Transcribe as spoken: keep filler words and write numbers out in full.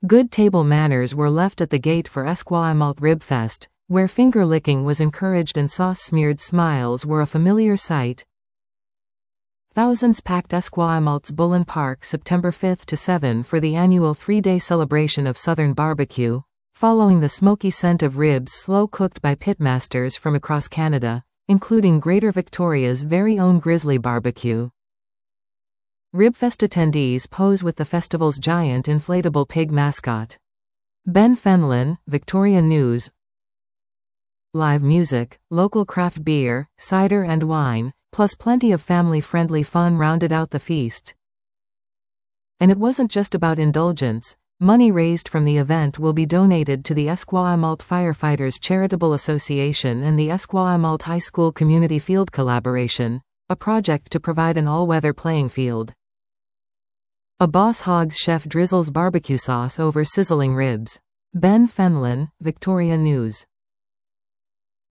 Good table manners were left at the gate for Esquimalt Rib Fest, where finger-licking was encouraged and sauce-smeared smiles were a familiar sight. Thousands packed Esquimalt's Bullen Park September fifth to seventh for the annual three-day celebration of Southern barbecue, following the smoky scent of ribs slow-cooked by pitmasters from across Canada, including Greater Victoria's very own Grizzly Barbecue. Ribfest attendees pose with the festival's giant inflatable pig mascot. Ben Fenlon, Victoria News. Live music, local craft beer, cider and wine, plus plenty of family-friendly fun rounded out the feast. And it wasn't just about indulgence. Money raised from the event will be donated to the Esquimalt Firefighters Charitable Association and the Esquimalt High School Community Field Collaboration, a project to provide an all-weather playing field. A Boss Hogs chef drizzles barbecue sauce over sizzling ribs. Ben Fenlon, Victoria News.